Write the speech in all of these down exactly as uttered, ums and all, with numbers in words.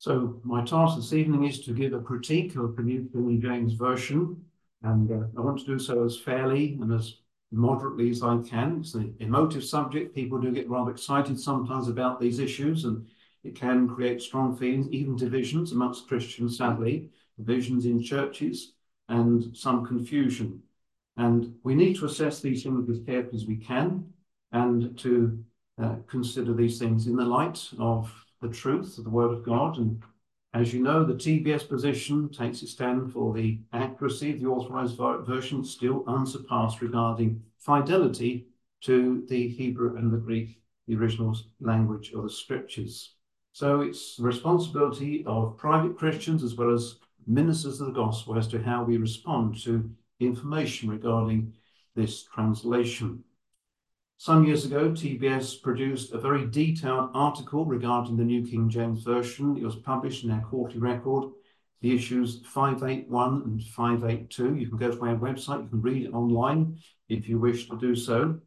So my task this evening is to give a critique of the New King James Version, and uh, I want to do so as fairly and as moderately as I can. It's an emotive subject. People do get rather excited sometimes about these issues, and it can create strong feelings, even divisions amongst Christians, sadly, divisions in churches, and some confusion. And we need to assess these things as carefully as we can, and to uh, consider these things in the light of the truth of the Word of God. And as you know, the T B S position takes its stand for the accuracy of the Authorized Version, still unsurpassed regarding fidelity to the Hebrew and the Greek, the original language of the Scriptures. So it's the responsibility of private Christians as well as ministers of the gospel as to how we respond to information regarding this translation. Some years ago, T B S produced a very detailed article regarding the New King James Version. It was published in our quarterly record, the issues five eighty-one and five eighty-two. You can go to our website, you can read it online if you wish to do so.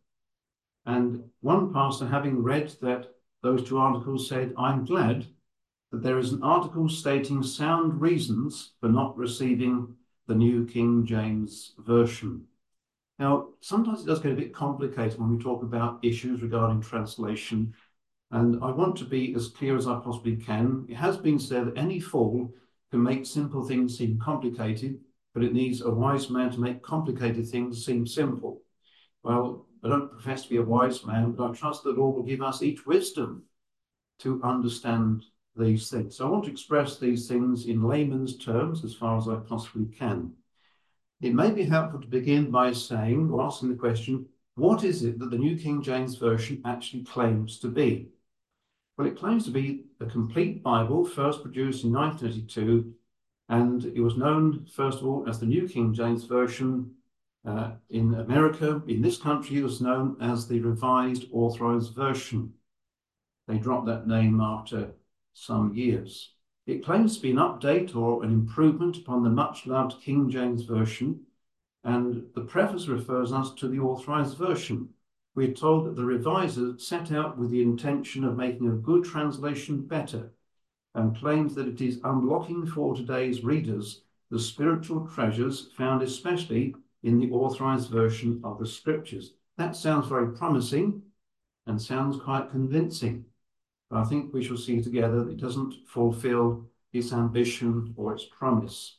And one pastor, having read that those two articles, said, "I'm glad that there is an article stating sound reasons for not receiving the New King James Version." Now, sometimes it does get a bit complicated when we talk about issues regarding translation, and I want to be as clear as I possibly can. It has been said that any fool can make simple things seem complicated, but it needs a wise man to make complicated things seem simple. Well, I don't profess to be a wise man, but I trust that Lord will give us each wisdom to understand these things. So I want to express these things in layman's terms as far as I possibly can. It may be helpful to begin by saying, or asking the question, what is it that the New King James Version actually claims to be? Well, it claims to be a complete Bible, first produced in nineteen thirty-two, and it was known, first of all, as the New King James Version. Uh, in America, in this country, it was known as the Revised Authorized Version. They dropped that name after some years. It claims to be an update or an improvement upon the much-loved King James Version, and the preface refers us to the Authorized Version. We're told that the reviser set out with the intention of making a good translation better, and claims that it is unlocking for today's readers the spiritual treasures found especially in the Authorized Version of the Scriptures. That sounds very promising and sounds quite convincing. But I think we shall see together that it doesn't fulfill its ambition or its promise.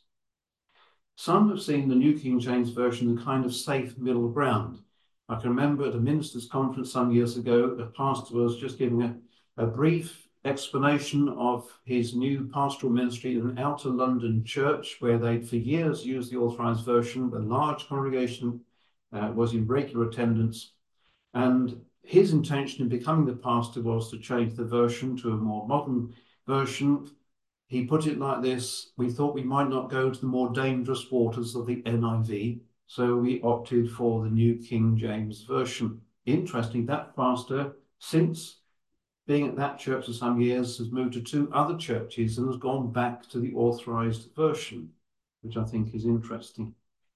Some have seen the New King James Version as a kind of safe middle ground. I can remember at a ministers' conference some years ago, a pastor was just giving a, a brief explanation of his new pastoral ministry in an outer London church where they'd for years used the Authorized Version. The large congregation uh, was in regular attendance, and his intention in becoming the pastor was to change the version to a more modern version. He put it like this: we thought we might not go to the more dangerous waters of the N I V, so we opted for the New King James Version. Interesting, that pastor, since being at that church for some years, has moved to two other churches and has gone back to the Authorized Version, which I think is interesting.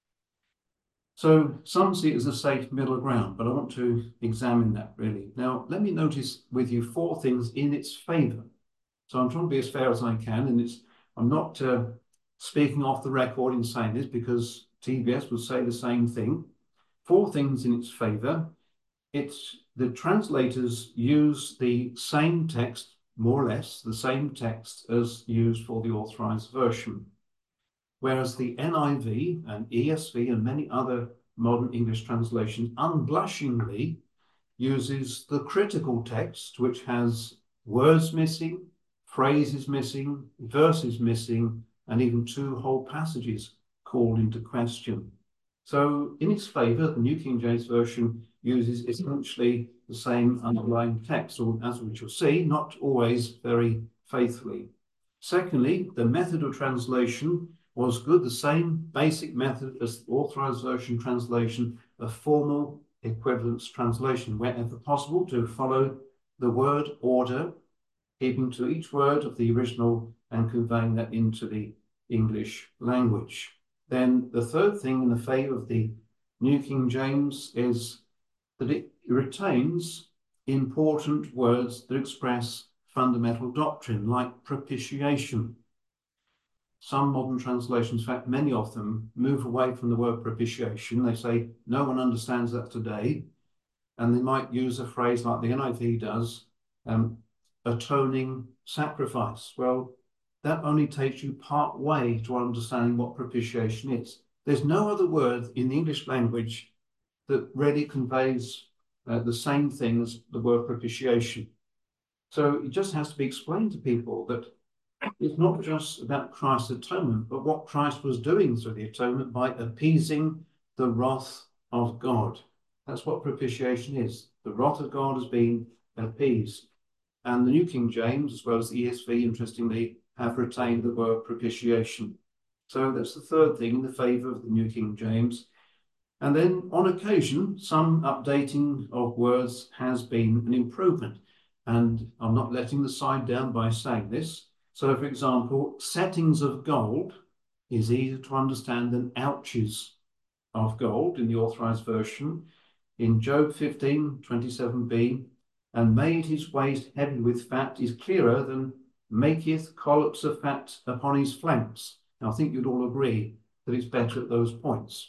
So some see it as a safe middle ground, but I want to examine that really. Now, let me notice with you four things in its favour. So I'm trying to be as fair as I can, and it's I'm not uh, speaking off the record in saying this because T B S would say the same thing. Four things in its favour. It's the translators use the same text, more or less, the same text as used for the Authorized Version. Whereas the N I V and E S V and many other modern English translations unblushingly uses the critical text, which has words missing, phrases missing, verses missing, and even two whole passages called into question. So in its favour, the New King James Version uses essentially the same underlying text, or as we shall see, not always very faithfully. Secondly, the method of translation was good, the same basic method as the Authorized Version translation, a formal equivalence translation, wherever possible, to follow the word order, keeping to each word of the original and conveying that into the English language. Then the third thing in the favour of the New King James is that it retains important words that express fundamental doctrine, like propitiation. Some modern translations, in fact, many of them, move away from the word propitiation. They say no one understands that today. And they might use a phrase like the N I V does, um, atoning sacrifice. Well, that only takes you part way to understanding what propitiation is. There's no other word in the English language that really conveys uh, the same thing as the word propitiation. So it just has to be explained to people that it's not just about Christ's atonement, but what Christ was doing through the atonement by appeasing the wrath of God. That's what propitiation is. The wrath of God has been appeased. And the New King James, as well as the E S V, interestingly, have retained the word propitiation. So that's the third thing in the favour of the New King James. And then on occasion, some updating of words has been an improvement. And I'm not letting the side down by saying this. So, for example, settings of gold is easier to understand than ouches of gold in the Authorized Version. In Job fifteen, twenty-seven b, and made his waist heavy with fat is clearer than maketh collops of fat upon his flanks. Now, I think you'd all agree that it's better at those points.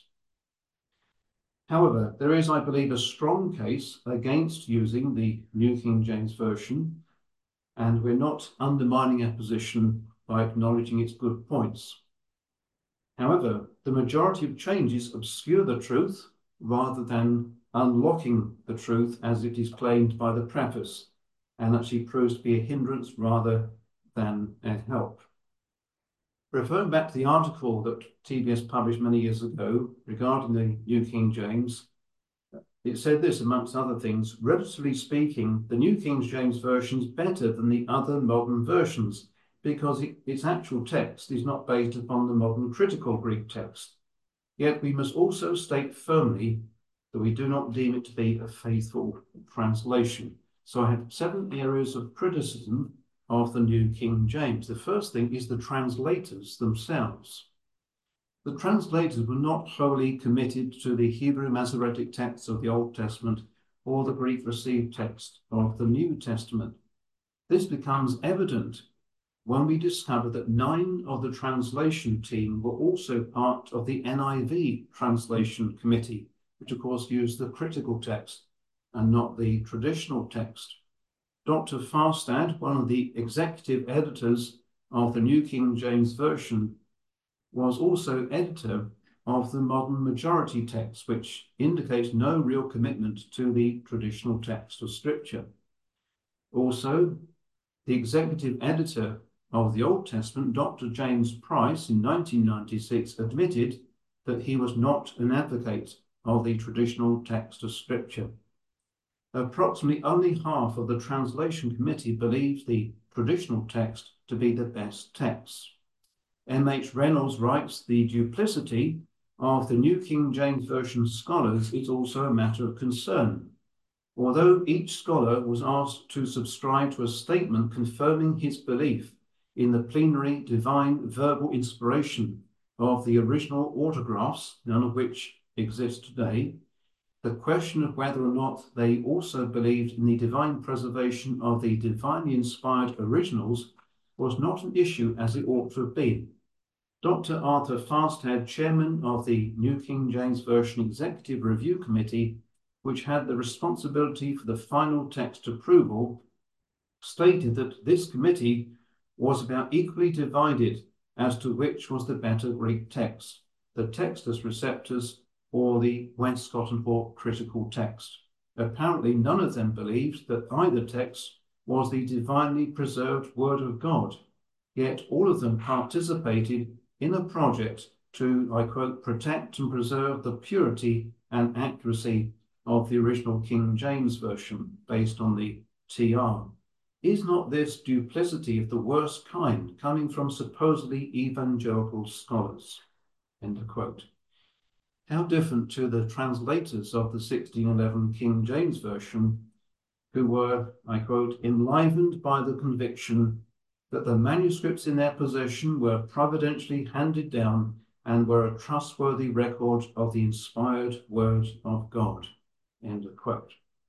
However, there is, I believe, a strong case against using the New King James Version, and we're not undermining our position by acknowledging its good points. However, the majority of changes obscure the truth rather than unlocking the truth as it is claimed by the preface, and actually proves to be a hindrance rather than a help. Referring back to the article that T B S published many years ago regarding the New King James, it said this, amongst other things: relatively speaking, the New King James Version is better than the other modern versions because it, its actual text is not based upon the modern critical Greek text. Yet we must also state firmly that we do not deem it to be a faithful translation. So I have seven areas of criticism of the New King James. The first thing is the translators themselves. The translators were not wholly committed to the Hebrew Masoretic texts of the Old Testament or the Greek received text of the New Testament. This becomes evident when we discover that nine of the translation team were also part of the N I V translation committee, which of course used the critical text and not the traditional text. Doctor Farstad, one of the executive editors of the New King James Version, was also editor of the modern majority text, which indicates no real commitment to the traditional text of Scripture. Also, the executive editor of the Old Testament, Doctor James Price, in nineteen ninety-six, admitted that he was not an advocate of the traditional text of Scripture. Approximately only half of the translation committee believed the traditional text to be the best text. M H Reynolds writes, the duplicity of the New King James Version scholars is also a matter of concern. Although each scholar was asked to subscribe to a statement confirming his belief in the plenary divine verbal inspiration of the original autographs, none of which exist today, the question of whether or not they also believed in the divine preservation of the divinely inspired originals was not an issue as it ought to have been. Doctor Arthur Farstad, chairman of the New King James Version Executive Review Committee, which had the responsibility for the final text approval, stated that this committee was about equally divided as to which was the better Greek text, the Textus Receptus or the Westcott and Hort critical text. Apparently, none of them believed that either text was the divinely preserved Word of God, yet all of them participated in a project to, I quote, protect and preserve the purity and accuracy of the original King James Version based on the T R. Is not this duplicity of the worst kind coming from supposedly evangelical scholars? End of quote. How different to the translators of the sixteen eleven King James Version, who were, I quote, enlivened by the conviction that the manuscripts in their possession were providentially handed down and were a trustworthy record of the inspired word of God. End of quote.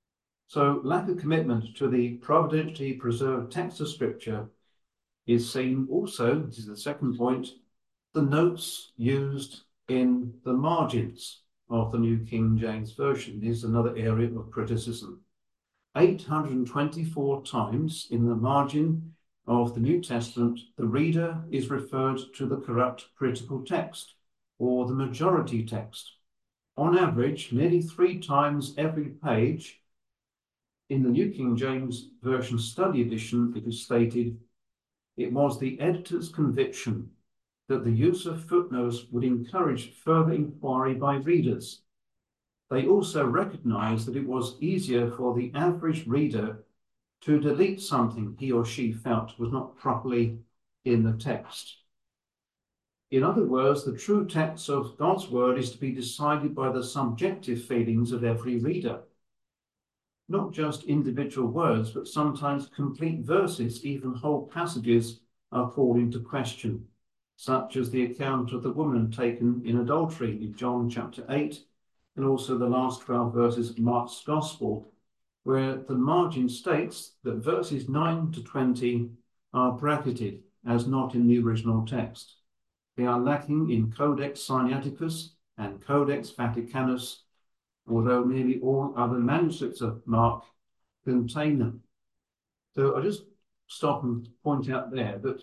So lack of commitment to the providentially preserved text of Scripture is seen also, this is the second point, the notes used in the margins of the New King James Version is another area of criticism. eight hundred twenty-four times in the margin of the New Testament, the reader is referred to the corrupt critical text or the majority text. On average, nearly three times every page in the New King James Version Study Edition, it is stated, it was the editor's conviction that the use of footnotes would encourage further inquiry by readers. They also recognized that it was easier for the average reader to delete something he or she felt was not properly in the text. In other words, the true text of God's word is to be decided by the subjective feelings of every reader. Not just individual words, but sometimes complete verses, even whole passages are called into question, such as the account of the woman taken in adultery in John chapter eight, and also the last twelve verses of Mark's Gospel, where the margin states that verses nine to twenty are bracketed as not in the original text. They are lacking in Codex Sinaiticus and Codex Vaticanus, although nearly all other manuscripts of Mark contain them. So I'll just stop and point out there that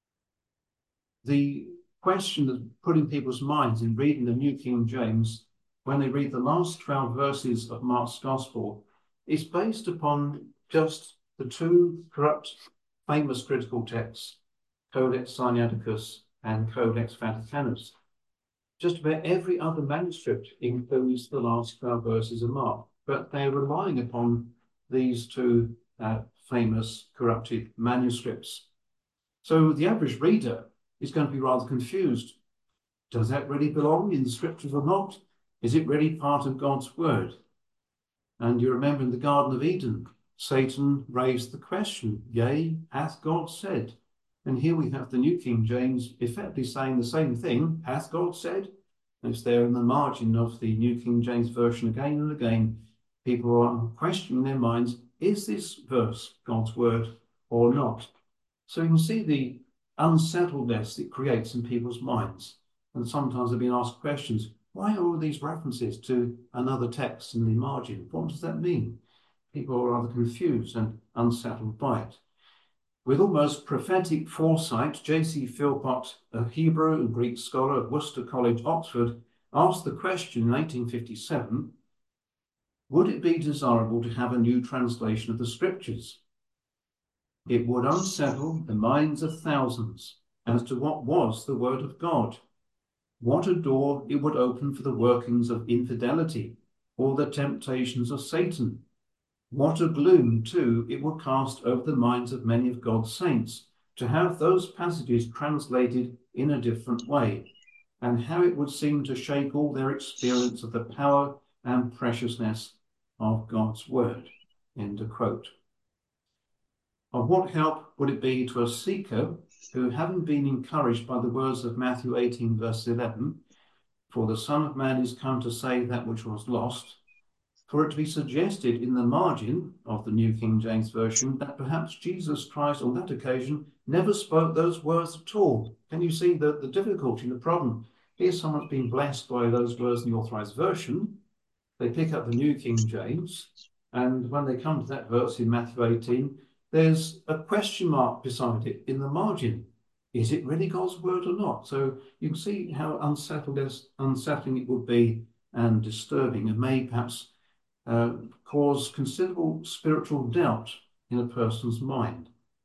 the question that's put in people's minds in reading the New King James, when they read the last twelve verses of Mark's Gospel, is based upon just the two corrupt, famous critical texts, Codex Sinaiticus and Codex Vaticanus. Just about every other manuscript includes the last twelve verses of Mark, but they're relying upon these two uh, famous corrupted manuscripts. So the average reader is going to be rather confused. Does that really belong in the Scriptures or not? Is it really part of God's word? And you remember in the Garden of Eden, Satan raised the question, yea, hath God said? And here we have the New King James effectively saying the same thing, hath God said? And it's there in the margin of the New King James Version again and again. People are questioning their minds, is this verse God's word or not? So you can see the unsettledness it creates in people's minds. And sometimes they've been asked questions, why are all these references to another text in the margin? What does that mean? People are rather confused and unsettled by it. With almost prophetic foresight, J C Philpott, a Hebrew and Greek scholar at Worcester College, Oxford, asked the question in eighteen fifty-seven, would it be desirable to have a new translation of the Scriptures? It would unsettle the minds of thousands as to what was the Word of God. What a door it would open for the workings of infidelity or the temptations of Satan. What a gloom, too, it would cast over the minds of many of God's saints to have those passages translated in a different way, and how it would seem to shake all their experience of the power and preciousness of God's word. End of quote. Of what help would it be to a seeker who, having been encouraged by the words of Matthew eighteen, verse eleven, for the Son of Man is come to save that which was lost, for it to be suggested in the margin of the New King James Version that perhaps Jesus Christ on that occasion never spoke those words at all? Can you see the, the difficulty, the problem? Here's someone's been blessed by those words in the Authorized Version. They pick up the New King James, and when they come to that verse in Matthew eighteen, there's a question mark beside it in the margin. Is it really God's word or not? So you can see how unsettled, unsettling it would be and disturbing, and may perhaps uh, cause considerable spiritual doubt in a person's mind.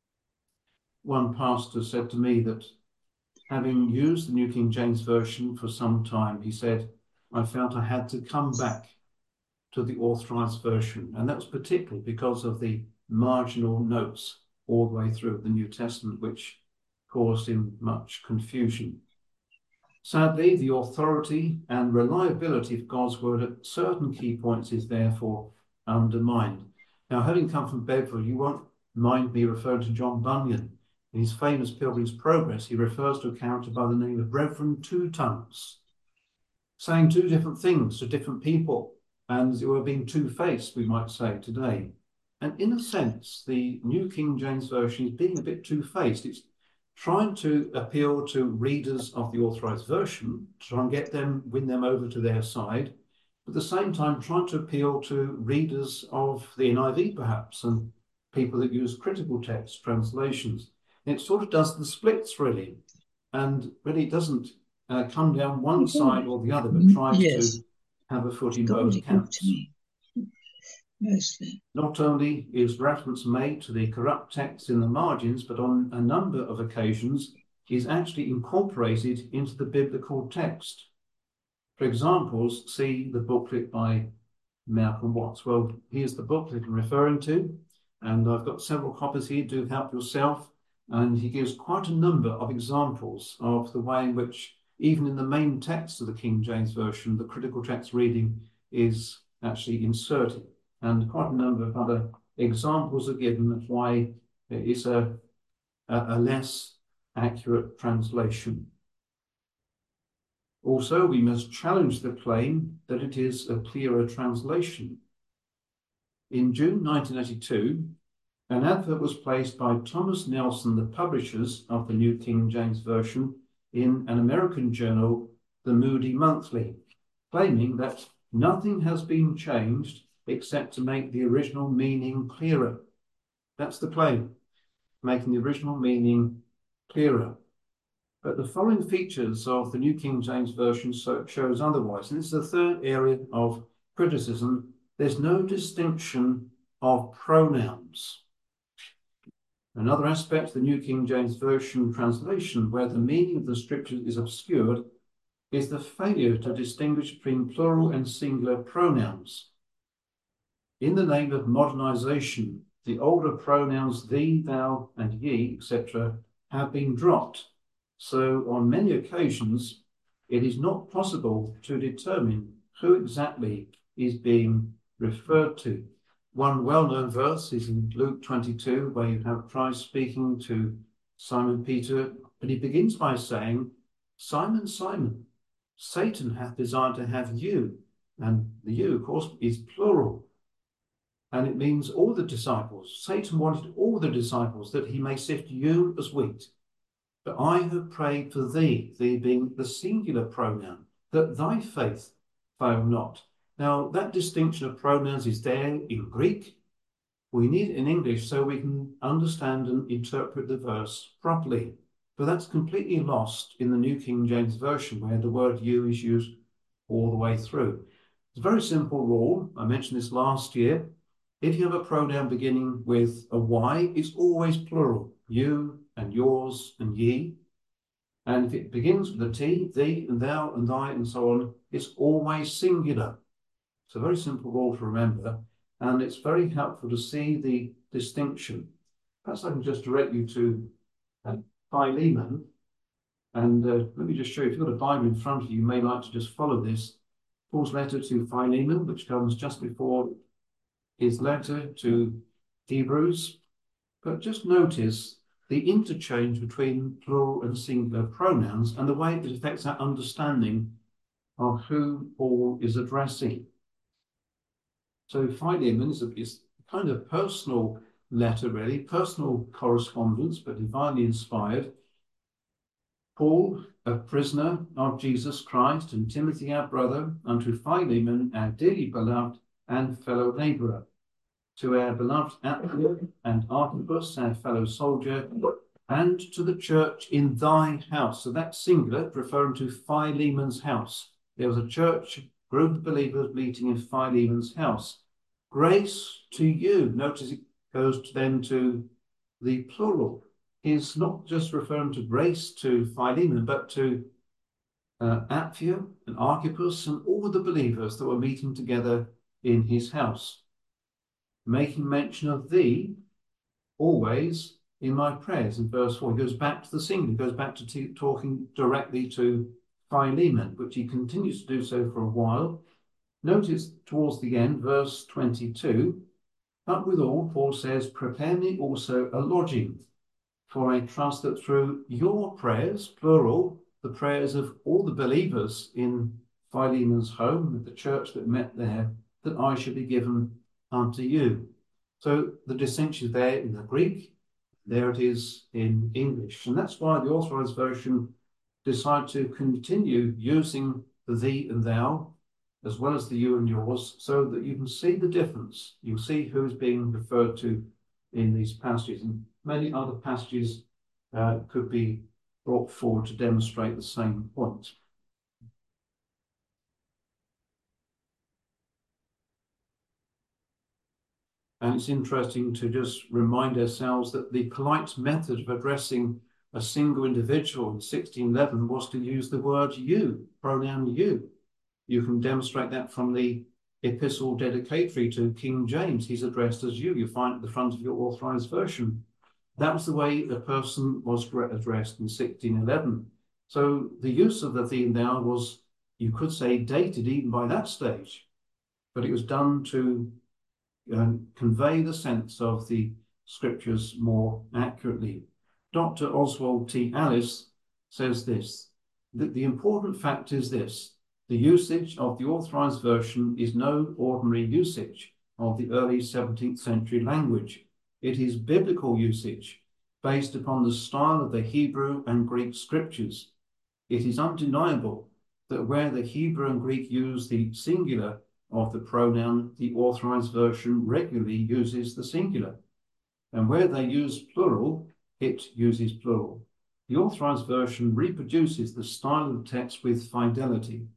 One pastor said to me that having used the New King James Version for some time, he said, I felt I had to come back to the Authorized Version. And that was particularly because of the marginal notes all the way through the New Testament, which caused him much confusion. Sadly, the authority and reliability of God's word at certain key points is therefore undermined. Now, having come from Bedford, you won't mind me referring to John Bunyan. In his famous Pilgrim's Progress, he refers to a character by the name of Reverend Two Tongues, saying two different things to different people. and as it were being two-faced, we might say today. And in a sense, the New King James Version is being a bit two-faced. It's trying to appeal to readers of the Authorized Version, try and get them, win them over to their side, but at the same time trying to appeal to readers of the N I V perhaps, and people that use critical text translations. And it sort of does the splits really, and really doesn't uh, come down one side or the other, but tries yes. to have a foot in both camps. Mostly. Not only is reference made to the corrupt text in the margins, but on a number of occasions is actually incorporated into the biblical text. For examples, see the booklet by Malcolm Watts. Well, here's the booklet I'm referring to, and I've got several copies here. Do help yourself. And he gives quite a number of examples of the way in which, even in the main text of the King James Version, the critical text reading is actually inserted. And quite a number of other examples are given of why it's a, a, a less accurate translation. Also, we must challenge the claim that it is a clearer translation. In June nineteen eighty-two, an advert was placed by Thomas Nelson, the publishers of the New King James Version, in an American journal, the Moody Monthly, claiming that nothing has been changed except to make the original meaning clearer. That's the claim, making the original meaning clearer. But the following features of the New King James Version so shows otherwise. And this is the third area of criticism. There's no distinction of pronouns. Another aspect of the New King James Version translation, where the meaning of the scriptures is obscured, is the failure to distinguish between plural and singular pronouns. In the name of modernization, the older pronouns thee, thou, and ye, et cetera, have been dropped. So on many occasions, it is not possible to determine who exactly is being referred to. One well-known verse is in Luke twenty-two, where you have Christ speaking to Simon Peter, and he begins by saying, Simon, Simon, Satan hath desired to have you. And the you, of course, is plural. And it means all the disciples. Satan wanted all the disciples that he may sift you as wheat. But I have prayed for thee, thee being the singular pronoun, that thy faith fail not. Now, that distinction of pronouns is there in Greek. We need it in English so we can understand and interpret the verse properly. But that's completely lost in the New King James Version, where the word you is used all the way through. It's a very simple rule. I mentioned this last year. If you have a pronoun beginning with a Y, it's always plural. You and yours and ye. And if it begins with a T, thee and thou and thy and so on, it's always singular. It's a very simple rule to remember, and it's very helpful to see the distinction. Perhaps I can just direct you to uh, Philemon, and uh, let me just show you. If you've got a Bible in front of you, you may like to just follow this. Paul's letter to Philemon, which comes just before his letter to Hebrews. But just notice the interchange between plural and singular pronouns and the way it affects our understanding of who Paul is addressing. So Philemon is a, is a kind of personal letter, really, personal correspondence, but divinely inspired. Paul, a prisoner of Jesus Christ, and Timothy, our brother, unto Philemon, our dearly beloved and fellow labourer, to our beloved Apphia and Archippus, our fellow soldier, and to the church in thy house. So that's singular, referring to Philemon's house. There was a church group of believers meeting in Philemon's house. Grace to you. Notice it goes to then to the plural. He's not just referring to grace to Philemon, but to uh, Apphia and Archippus and all the believers that were meeting together in his house. Making mention of thee always in my prayers. In verse four, he goes back to the singular, he goes back to t talking directly to Philemon, which he continues to do so for a while. Notice towards the end, verse twenty-two, but withal, Paul says, prepare me also a lodging, for I trust that through your prayers, plural, the prayers of all the believers in Philemon's home, the church that met there, that I should be given unto you. So the distinction is there in the Greek, there it is in English. And that's why the Authorized Version decided to continue using the thee and thou, as well as the you and yours, so that you can see the difference. You'll see who's being referred to in these passages. And many other passages uh, could be brought forward to demonstrate the same point. And it's interesting to just remind ourselves that the polite method of addressing a single individual in sixteen eleven was to use the word you, pronoun you. You can demonstrate that from the epistle dedicatory to King James. He's addressed as you. You find it at the front of your Authorized Version. That was the way a person was addressed in sixteen eleven. So the use of the thee and thou was, you could say, dated even by that stage, but it was done to um, convey the sense of the scriptures more accurately. Doctor Oswald T. Allis says this, that the important fact is this: the usage of the Authorized Version is no ordinary usage of the early seventeenth century language. It is biblical usage based upon the style of the Hebrew and Greek scriptures. It is undeniable that where the Hebrew and Greek use the singular of the pronoun, the Authorized Version regularly uses the singular. And where they use plural, it uses plural. The Authorized Version reproduces the style of the text with fidelity.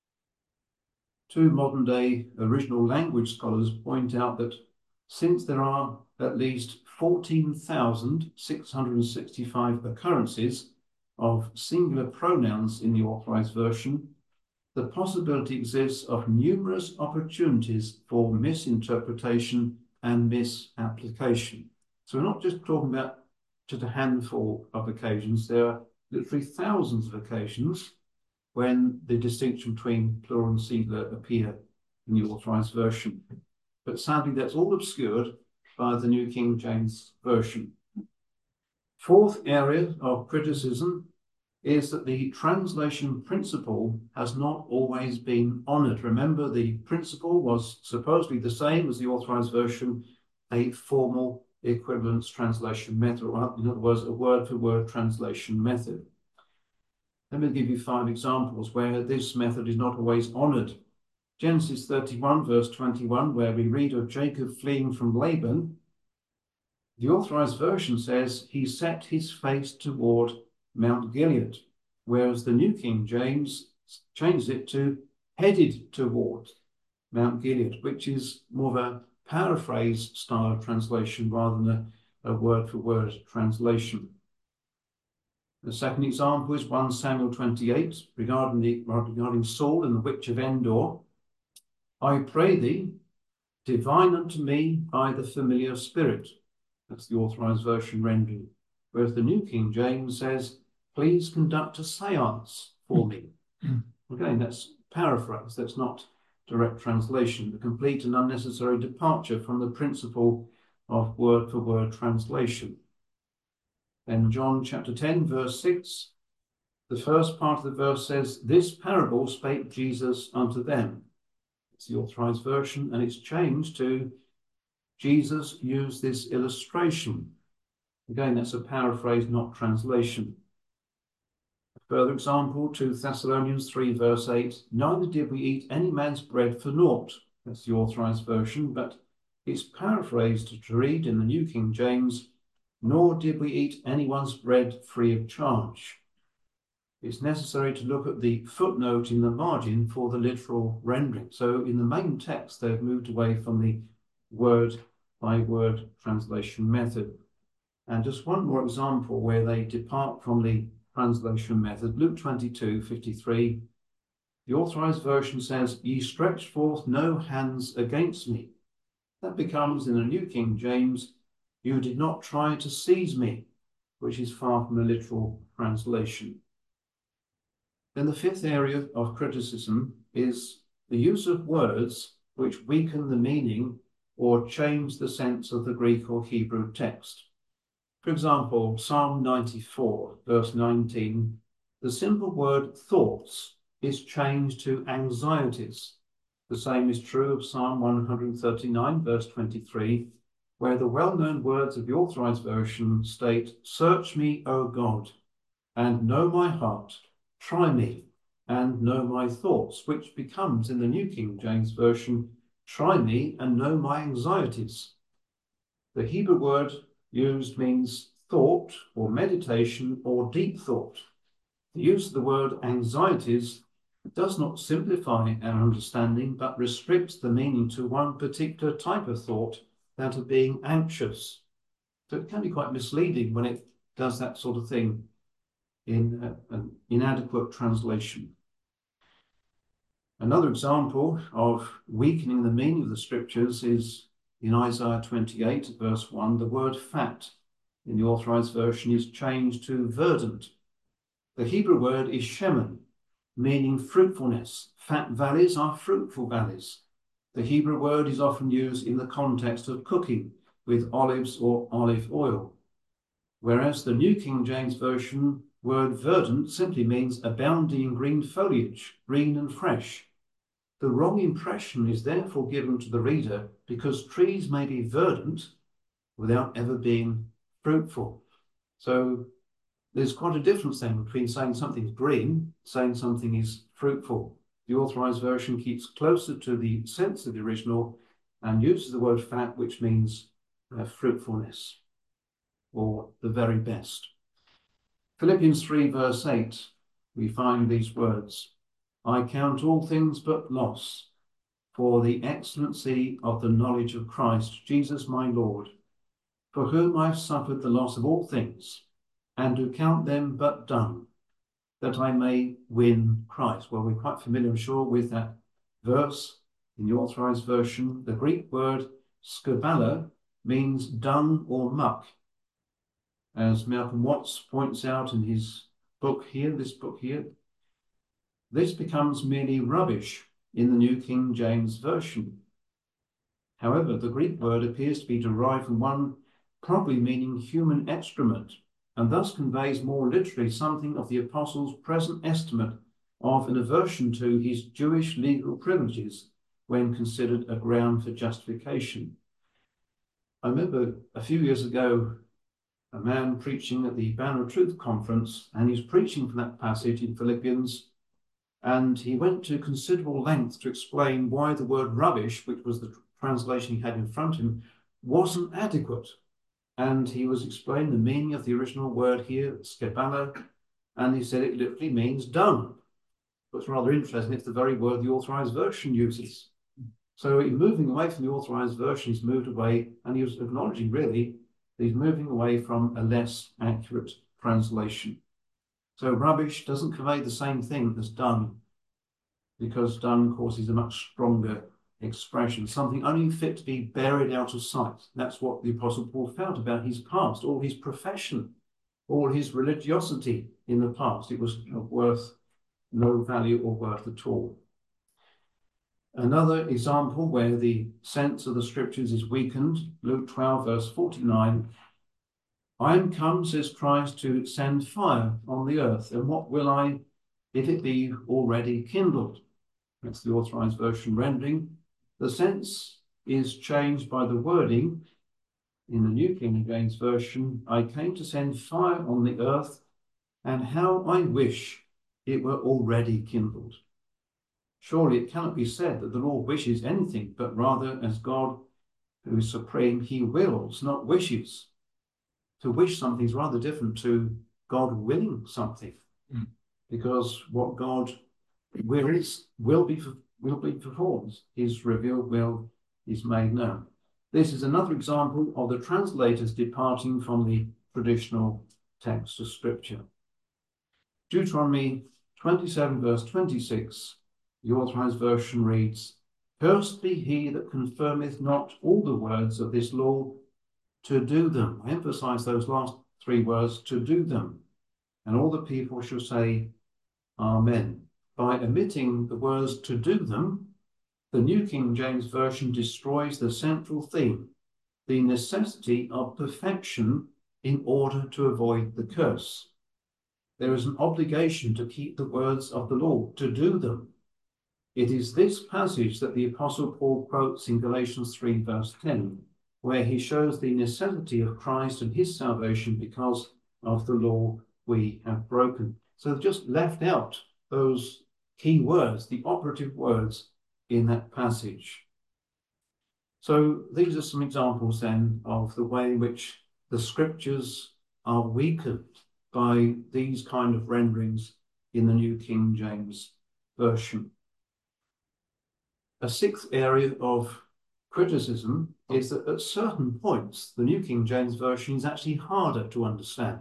Two modern-day original language scholars point out that since there are at least fourteen thousand six hundred sixty-five occurrences of singular pronouns in the Authorized Version, the possibility exists of numerous opportunities for misinterpretation and misapplication. So we're not just talking about just a handful of occasions. There are literally thousands of occasions when the distinction between plural and singular appear in the Authorized Version. But sadly, that's all obscured by the New King James Version. Fourth area of criticism is that the translation principle has not always been honoured. Remember, the principle was supposedly the same as the Authorized Version, a formal equivalence translation method, or in other words, a word-for-word translation method. Let me give you five examples where this method is not always honoured. Genesis thirty-one, verse twenty-one, where we read of Jacob fleeing from Laban, the Authorized Version says he set his face toward Mount Gilead, whereas the New King James changes it to headed toward Mount Gilead, which is more of a paraphrase style of translation rather than a, a word-for-word translation. The second example is First Samuel twenty-eight, regarding, the, regarding Saul and the witch of Endor. I pray thee, divine unto me by the familiar spirit. That's the Authorized Version rendering. Whereas the New King James says, please conduct a seance for me. Again, that's paraphrase, that's not direct translation, a complete and unnecessary departure from the principle of word-for-word translation. Then John chapter ten, verse six, the first part of the verse says, this parable spake Jesus unto them. It's the Authorized Version, and it's changed to Jesus used this illustration. Again, that's a paraphrase, not translation. A further example, Second Thessalonians three, verse eight, neither did we eat any man's bread for naught. That's the Authorized Version, but it's paraphrased to read in the New King James, nor did we eat anyone's bread free of charge. It's necessary to look at the footnote in the margin for the literal rendering. So in the main text, they've moved away from the word-by-word translation method. And just one more example where they depart from the translation method, Luke twenty-two, fifty-three, the Authorized Version says, ye stretched forth no hands against me. That becomes, in the New King James, you did not try to seize me, which is far from a literal translation. Then the fifth area of criticism is the use of words which weaken the meaning or change the sense of the Greek or Hebrew text. For example, Psalm ninety-four, verse nineteen, the simple word thoughts is changed to anxieties. The same is true of Psalm one hundred thirty-nine, verse twenty-three, where the well-known words of the Authorized Version state, "Search me, O God, and know my heart, try me, and know my thoughts," which becomes, in the New King James Version, "Try me and know my anxieties." The Hebrew word used means thought or meditation or deep thought. The use of the word anxieties does not simplify our understanding, but restricts the meaning to one particular type of thought, that of being anxious. So it can be quite misleading when it does that sort of thing in uh, an inadequate translation. Another example of weakening the meaning of the scriptures is in Isaiah twenty-eight, verse one, the word fat in the Authorized Version is changed to verdant. The Hebrew word is shemen, meaning fruitfulness. Fat valleys are fruitful valleys. The Hebrew word is often used in the context of cooking with olives or olive oil, whereas the New King James Version word verdant simply means abounding in green foliage, green and fresh. The wrong impression is therefore given to the reader because trees may be verdant without ever being fruitful. So there's quite a difference then between saying something's green, saying something is fruitful. The Authorized Version keeps closer to the sense of the original and uses the word fat, which means uh, fruitfulness or the very best. Philippians three, verse eight, we find these words, "I count all things but loss for the excellency of the knowledge of Christ Jesus my Lord, for whom I have suffered the loss of all things, and do count them but dung, that I may win Christ." Well, we're quite familiar, I'm sure, with that verse in the Authorized Version. The Greek word skubala means dung or muck. As Malcolm Watts points out in his book here, this book here, this becomes merely rubbish in the New King James Version. However, the Greek word appears to be derived from one probably meaning human excrement, and thus conveys more literally something of the apostle's present estimate of an aversion to his Jewish legal privileges when considered a ground for justification. I remember a few years ago a man preaching at the Banner of Truth conference, and he's preaching from that passage in Philippians, and he went to considerable length to explain why the word rubbish, which was the translation he had in front of him, wasn't adequate. And he was explaining the meaning of the original word here, skebala, and he said it literally means dung. What's rather interesting, it's the very word the Authorized Version uses. So in moving away from the Authorized Version, he's moved away, and he was acknowledging really that he's moving away from a less accurate translation. So rubbish doesn't convey the same thing as dung, because dung causes a much stronger expression, something only fit to be buried out of sight. That's what the Apostle Paul felt about his past, all his profession, all his religiosity in the past. It was of worth no value or worth at all. Another example where the sense of the scriptures is weakened, Luke twelve, verse forty-nine, "I am come, says Christ, to send fire on the earth, and what will I, if it be already kindled?" That's the Authorized Version rendering. The sense is changed by the wording in the New King James Version, "I came to send fire on the earth, and how I wish it were already kindled." Surely it cannot be said that the Lord wishes anything, but rather, as God, who is supreme, he wills, not wishes. To wish something is rather different to God willing something, mm. because what God wills will be will be performed. His revealed will is made known. This is another example of the translators departing from the traditional text of Scripture. Deuteronomy twenty-seven, verse twenty-six, the Authorized Version reads, "Cursed be he that confirmeth not all the words of this law to do them." I emphasize those last three words, to do them. And all the people shall say, Amen. By omitting the words to do them, the New King James Version destroys the central theme, the necessity of perfection in order to avoid the curse. There is an obligation to keep the words of the law, to do them. It is this passage that the Apostle Paul quotes in Galatians three, verse ten, where he shows the necessity of Christ and his salvation because of the law we have broken. So they've just left out those key words, the operative words in that passage. So these are some examples then of the way in which the scriptures are weakened by these kind of renderings in the New King James Version. A sixth area of criticism is that at certain points, the New King James Version is actually harder to understand.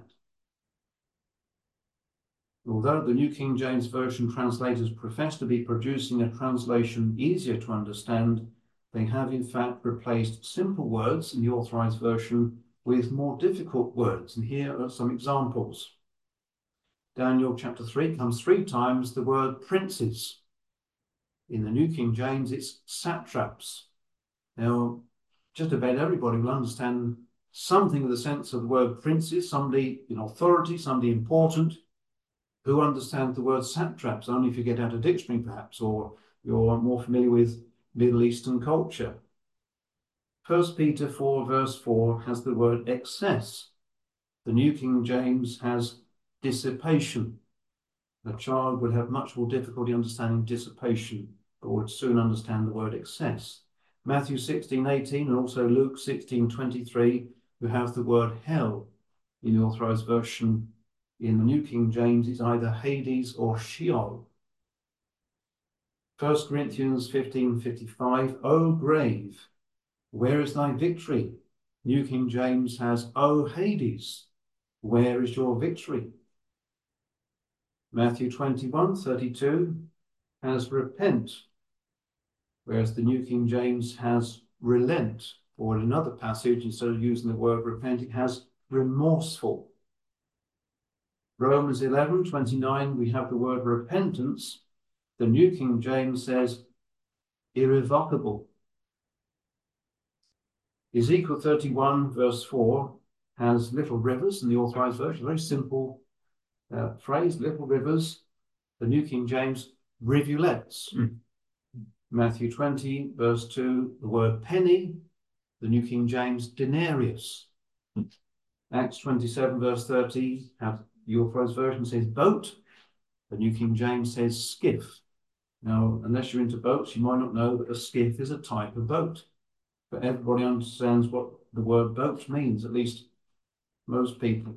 Although the New King James Version translators profess to be producing a translation easier to understand, they have in fact replaced simple words in the Authorized Version with more difficult words. And here are some examples. Daniel chapter three comes three times the word princes. In the New King James, it's satraps. Now, just about everybody will understand something of the sense of the word princes, somebody in authority, somebody important. Who understands the word satraps? Only if you get out a dictionary, perhaps, or you're more familiar with Middle Eastern culture. First Peter four, verse four, has the word excess. The New King James has dissipation. A child would have much more difficulty understanding dissipation, but would soon understand the word excess. Matthew sixteen, eighteen, and also Luke sixteen, twenty-three, who have the word hell in the Authorized Version. In the New King James, it's either Hades or Sheol. First Corinthians fifteen, fifty-five, O grave, where is thy victory? New King James has, O Hades, where is your victory? Matthew twenty-one, thirty-two has repent, whereas the New King James has relent, or in another passage, instead of using the word repent, it has remorseful. Romans eleven, twenty-nine, we have the word repentance. The New King James says irrevocable. Ezekiel thirty-one, verse four, has little rivers in the Authorized Version, very simple uh, phrase, little rivers. The New King James, rivulets. Mm. Matthew twenty, verse two, the word penny. The New King James, denarius. Mm. Acts twenty-seven, verse thirty, have the Authorized Version says boat. The New King James says skiff. Now, unless you're into boats, you might not know that a skiff is a type of boat. But everybody understands what the word boat means, at least most people.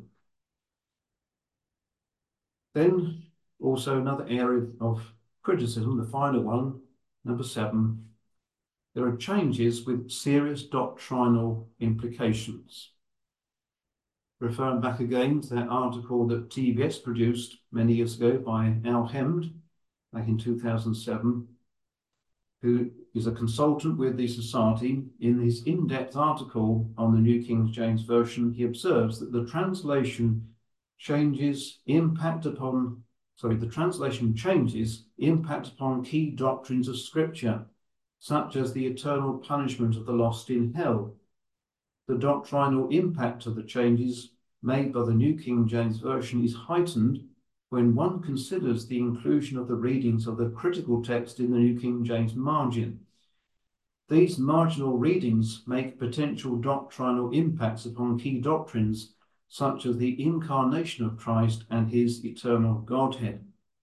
Then also another area of criticism, the final one, number seven, there are changes with serious doctrinal implications. Referring back again to that article that T V S produced many years ago by Al Hemd, back in two thousand seven, who is a consultant with the Society. In his in-depth article on the New King James Version, he observes that the translation changes impact upon, sorry, the translation changes impact upon key doctrines of Scripture, such as the eternal punishment of the lost in hell. The doctrinal impact of the changes made by the New King James Version is heightened when one considers the inclusion of the readings of the critical text in the New King James margin. These marginal readings make potential doctrinal impacts upon key doctrines, such as the incarnation of Christ and his eternal Godhead.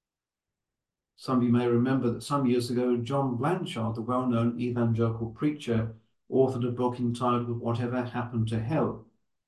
Some of you may remember that some years ago, John Blanchard, the well-known evangelical preacher, authored a book entitled Whatever Happened to Hell.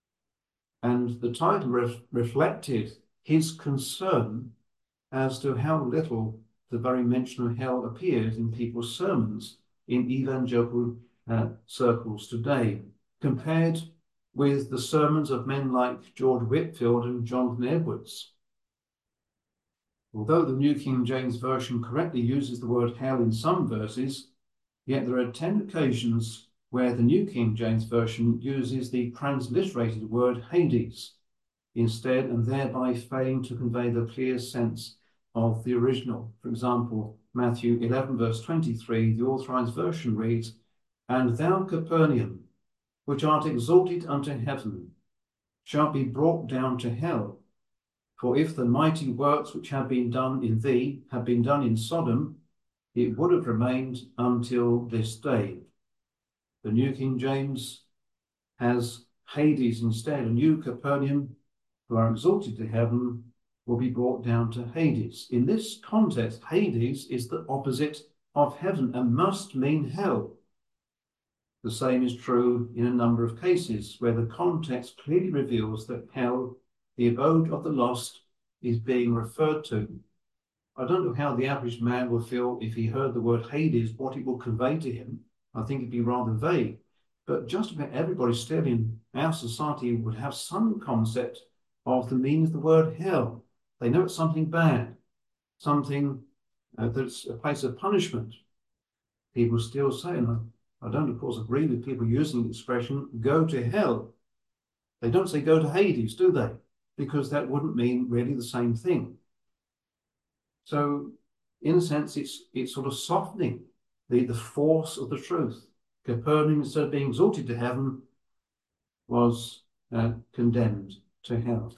And the title ref reflected his concern as to how little the very mention of hell appears in people's sermons in evangelical uh, circles today, compared with the sermons of men like George Whitefield and Jonathan Edwards. Although the New King James Version correctly uses the word hell in some verses, yet there are ten occasions where the New King James Version uses the transliterated word Hades instead, and thereby failing to convey the clear sense of the original. For example, Matthew eleven, verse twenty-three, the Authorized Version reads, "And thou, Capernaum, which art exalted unto heaven, shalt be brought down to hell. For if the mighty works which have been done in thee have been done in Sodom, it would have remained until this day. The New King James has Hades instead, and you, Capernaum, who are exalted to heaven, will be brought down to Hades. In this context, Hades is the opposite of heaven and must mean hell. The same is true in a number of cases where the context clearly reveals that hell, the abode of the lost, is being referred to. I don't know how the average man will feel if he heard the word Hades, what it will convey to him. I think it'd be rather vague. But just about everybody still in our society would have some concept of the meaning of the word hell. They know it's something bad, something uh, that's a place of punishment. People still say, and I, I don't, of course, agree with people using the expression, go to hell. They don't say go to Hades, do they? Because that wouldn't mean really the same thing. So, in a sense, it's, it's sort of softening the, the force of the truth. Capernaum, instead of being exalted to heaven, was uh, condemned to hell.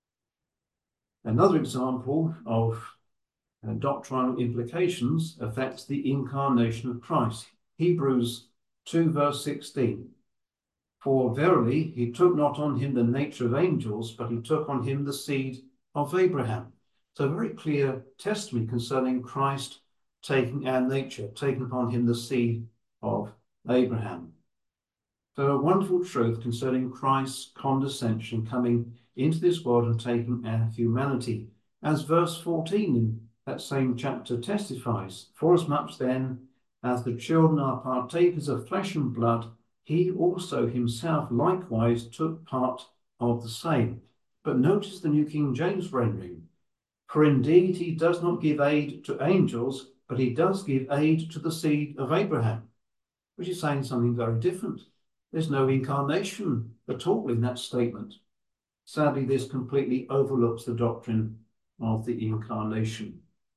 Another example of uh, doctrinal implications affects the incarnation of Christ. Hebrews two verse sixteen. For verily he took not on him the nature of angels, but he took on him the seed of Abraham. So a very clear testimony concerning Christ taking our nature, taking upon him the seed of Abraham. So a wonderful truth concerning Christ's condescension coming into this world and taking our humanity. As verse fourteen in that same chapter testifies, forasmuch then as the children are partakers of flesh and blood, he also himself likewise took part of the same. But notice the New King James rendering. For indeed he does not give aid to angels, but he does give aid to the seed of Abraham, which is saying something very different. There's no incarnation at all in that statement. Sadly, this completely overlooks the doctrine of the incarnation.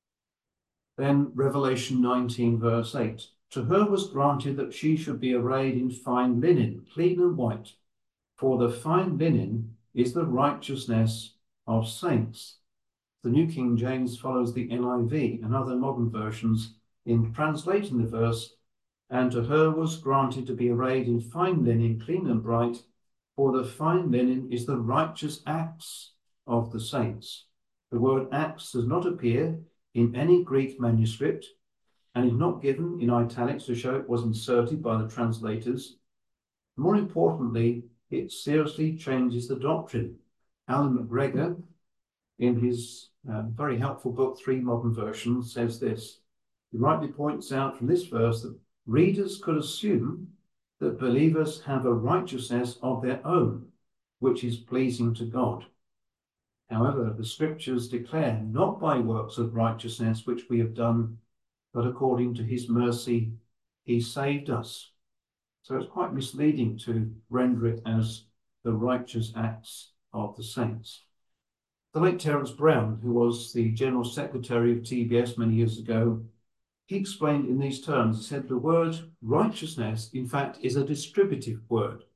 Then Revelation nineteen verse eight. To her was granted that she should be arrayed in fine linen, clean and white, for the fine linen is the righteousness of saints. The New King James follows the N I V and other modern versions in translating the verse, and to her was granted to be arrayed in fine linen, clean and bright, for the fine linen is the righteous acts of the saints. The word acts does not appear in any Greek manuscript and is not given in italics to show it was inserted by the translators. More importantly, it seriously changes the doctrine. Alan McGregor, in his uh, very helpful book, Three Modern Versions, says this. He rightly points out from this verse that readers could assume that believers have a righteousness of their own, which is pleasing to God. However, the scriptures declare not by works of righteousness which we have done, but according to his mercy, he saved us. So it's quite misleading to render it as the righteous acts of the saints. The late Terence Brown, who was the General Secretary of T B S many years ago, he explained in these terms. He said the word righteousness, in fact, is a distributive word.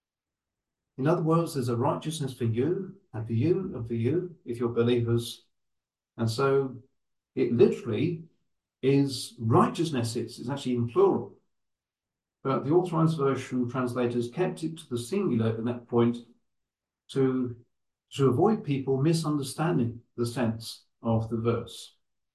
In other words, there's a righteousness for you, and for you, and for you, if you're believers. And so it literally is righteousnesses. It's actually in plural. But the Authorized Version translators kept it to the singular at that point to, to avoid people misunderstanding the sense of the verse.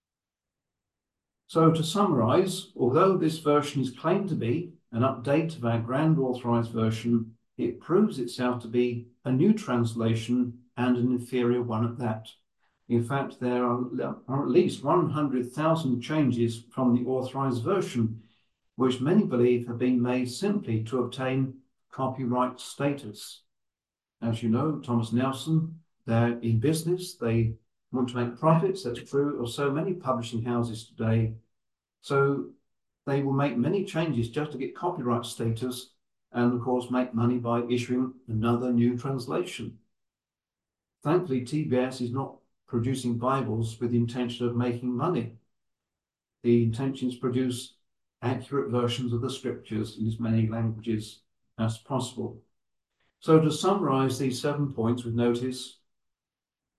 So to summarize, although this version is claimed to be an update of our Grand Authorized Version, it proves itself to be a new translation and an inferior one at that. In fact, there are, are at least one hundred thousand changes from the Authorized Version, which many believe have been made simply to obtain copyright status. As you know, Thomas Nelson, they're in business, they want to make profits. That's true of so many publishing houses today. So they will make many changes just to get copyright status and, of course, make money by issuing another new translation. Thankfully, T B S is not producing Bibles with the intention of making money. The intention is to produce accurate versions of the scriptures in as many languages as possible. So to summarize these seven points, we notice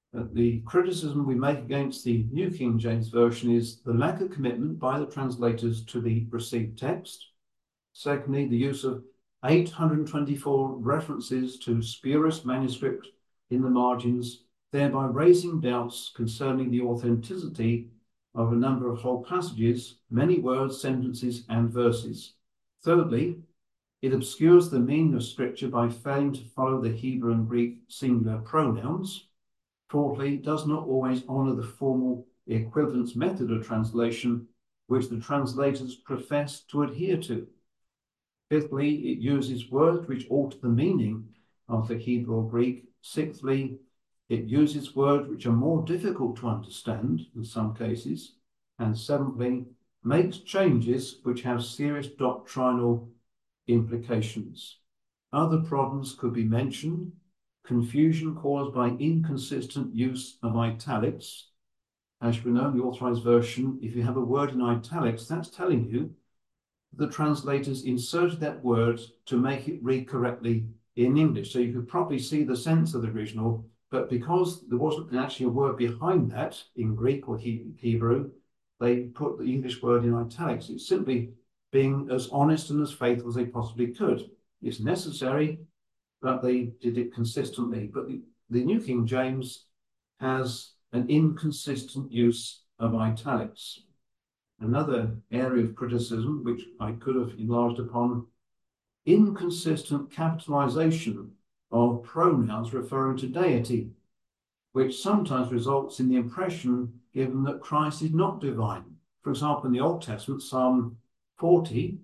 Uh, the criticism we make against the New King James Version is the lack of commitment by the translators to the received text. Secondly, the use of eight hundred twenty-four references to spurious manuscript in the margins, thereby raising doubts concerning the authenticity of a number of whole passages, many words, sentences, and verses. Thirdly, it obscures the meaning of Scripture by failing to follow the Hebrew and Greek singular pronouns. Fourthly, it does not always honour the formal equivalence method of translation, which the translators profess to adhere to. Fifthly, it uses words which alter the meaning of the Hebrew or Greek. Sixthly, it uses words which are more difficult to understand in some cases. And seventhly, makes changes which have serious doctrinal implications. Other problems could be mentioned. Confusion caused by inconsistent use of italics. As we know, in the Authorized Version, if you have a word in italics, that's telling you the translators inserted that word to make it read correctly in English. So you could probably see the sense of the original, but because there wasn't actually a word behind that in Greek or he Hebrew, they put the English word in italics. It's simply being as honest and as faithful as they possibly could. It's necessary, but they did it consistently. But the, the New King James has an inconsistent use of italics. Another area of criticism, which I could have enlarged upon, inconsistent capitalization of pronouns referring to deity, which sometimes results in the impression given that Christ is not divine. For example, in the Old Testament, Psalm forty,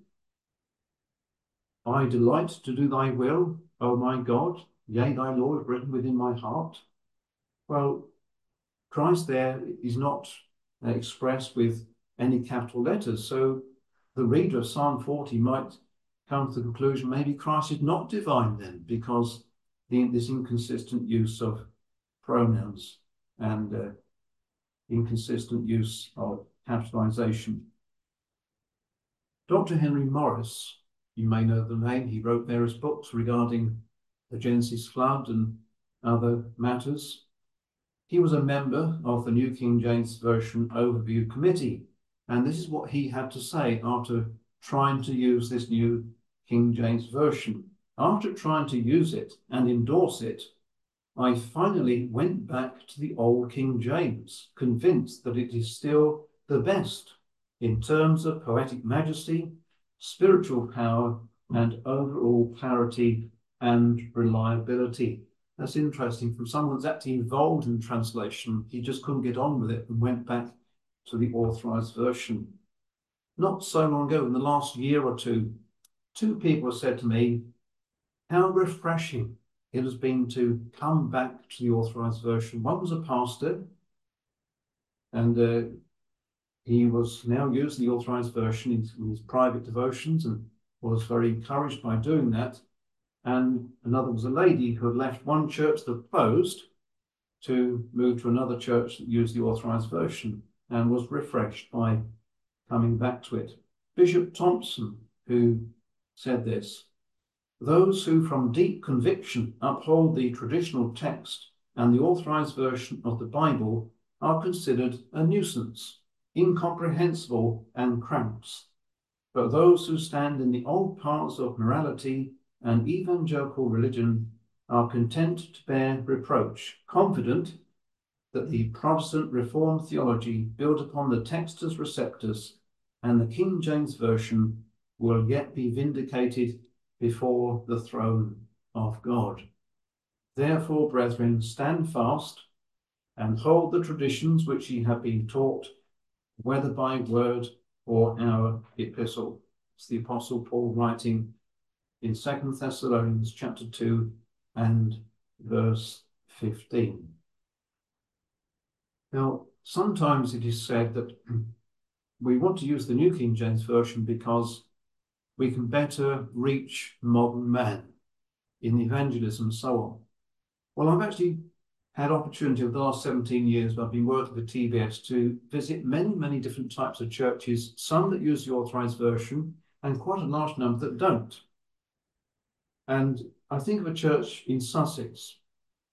I delight to do thy will, O my God, yea, thy law is written within my heart. Well, Christ there is not uh, expressed with any capital letters. So the reader of Psalm forty might come to the conclusion maybe Christ is not divine then, because the, this inconsistent use of pronouns and uh, inconsistent use of capitalization. Doctor Henry Morris, you may know the name, he wrote various books regarding the Genesis flood and other matters. He was a member of the New King James Version Overview Committee, and this is what he had to say after trying to use this New King James Version. After trying to use it and endorse it, I finally went back to the old King James, convinced that it is still the best in terms of poetic majesty, spiritual power, and overall clarity and reliability. That's interesting. From someone that's actually involved in translation, he just couldn't get on with it and went back to the Authorized Version. Not so long ago, in the last year or two, two people said to me how refreshing it has been to come back to the Authorized Version. One was a pastor, and uh, he was now using the Authorized Version in, in his private devotions and was very encouraged by doing that. And another was a lady who had left one church that closed to move to another church that used the Authorized Version and was refreshed by coming back to it. Bishop Thompson, who said this, those who from deep conviction uphold the traditional text and the Authorized Version of the Bible are considered a nuisance, incomprehensible and cramped. But those who stand in the old paths of morality and evangelical religion are content to bear reproach, confident that the Protestant Reformed theology built upon the Textus Receptus and the King James Version will yet be vindicated before the throne of God. Therefore, brethren, stand fast and hold the traditions which ye have been taught, whether by word or our epistle. It's the Apostle Paul writing in Second Thessalonians chapter two and verse fifteen. Now, sometimes it is said that we want to use the New King James Version because we can better reach modern man in evangelism and so on. Well, I've actually had opportunity over the last seventeen years, I've been working with T B S, to visit many, many different types of churches, some that use the Authorized Version and quite a large number that don't. And I think of a church in Sussex,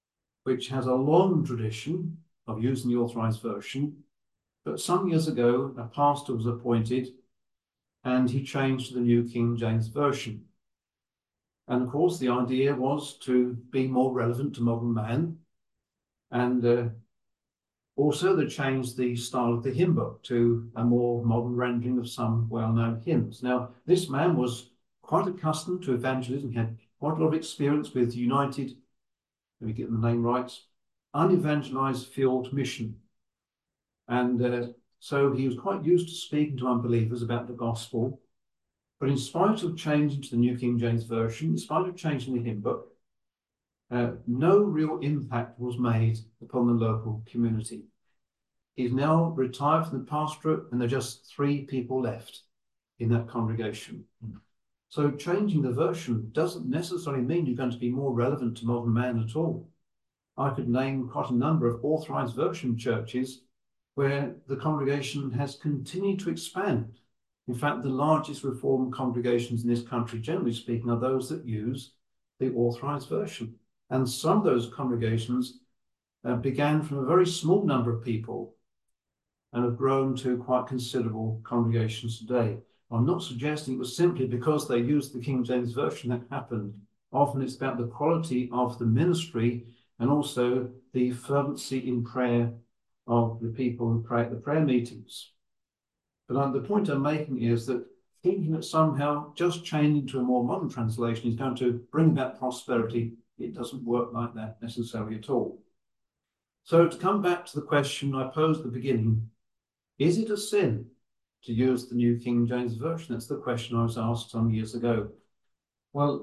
which has a long tradition of using the Authorized Version, but some years ago, a pastor was appointed and he changed to the New King James Version. And of course, the idea was to be more relevant to modern man. And uh, also they changed the style of the hymn book to a more modern rendering of some well-known hymns. Now, this man was quite accustomed to evangelism. He had quite a lot of experience with United, let me get the name right, Unevangelized Field Mission. And uh, so he was quite used to speaking to unbelievers about the gospel. But in spite of changing to the New King James Version, in spite of changing the hymn book, uh, no real impact was made upon the local community. He's now retired from the pastorate, and there are just three people left in that congregation. Mm. So changing the version doesn't necessarily mean you're going to be more relevant to modern man at all. I could name quite a number of Authorized Version churches where the congregation has continued to expand. In fact, the largest Reformed congregations in this country, generally speaking, are those that use the Authorized Version. And some of those congregations uh, began from a very small number of people and have grown to quite considerable congregations today. I'm not suggesting it was simply because they used the King James Version that happened. Often it's about the quality of the ministry and also the fervency in prayer of the people who pray at the prayer meetings. But uh, the point I'm making is that thinking that somehow just changing to a more modern translation is going to bring about prosperity, it doesn't work like that necessarily at all. So to come back to the question I posed at the beginning, is it a sin to use the New King James Version? That's the question I was asked some years ago. Well,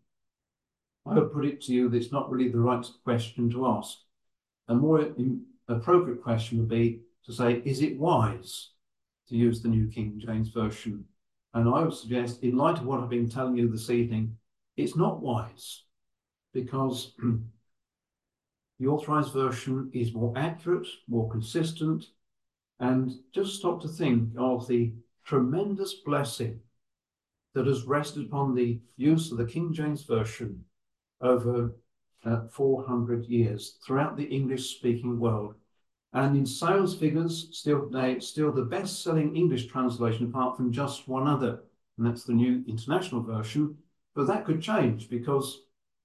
I would put it to you that it's not really the right question to ask. A more appropriate question would be to say, is it wise to use the New King James Version? And I would suggest, in light of what I've been telling you this evening, it's not wise, because the Authorized Version is more accurate, more consistent, and just stop to think of the tremendous blessing that has rested upon the use of the King James Version over uh, four hundred years throughout the English-speaking world. And in sales figures, still today, it's still the best-selling English translation apart from just one other, and that's the New International Version. But that could change because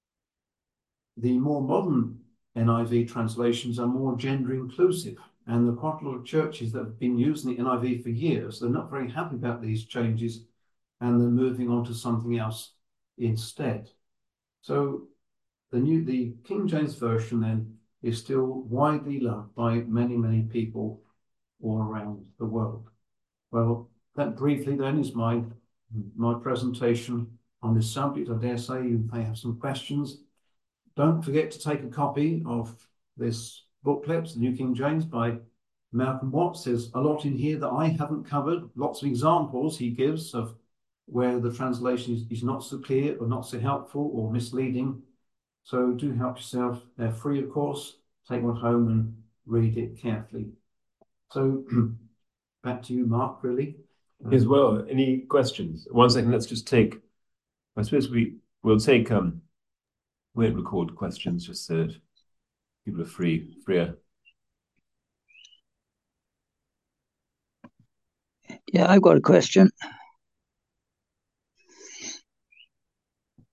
the more modern N I V translations are more gender inclusive, and there are quite a lot of churches that have been using the N I V for years. They're not very happy about these changes, and they're moving on to something else instead. So the new, the King James Version then is still widely loved by many, many people all around the world. Well, that briefly then is my, my presentation on this subject. I dare say you may have some questions. Don't forget to take a copy of this booklet, The New King James by Malcolm Watts. There's a lot in here that I haven't covered, lots of examples he gives of where the translation is, is not so clear or not so helpful or misleading. So do help yourself. They're free, of course. Take one home and read it carefully. So back to you, Mark, really. As well, any questions? One second, let's just take, I suppose we will take, um, we won't record questions, just so that people are free, freer. Yeah, I've got a question.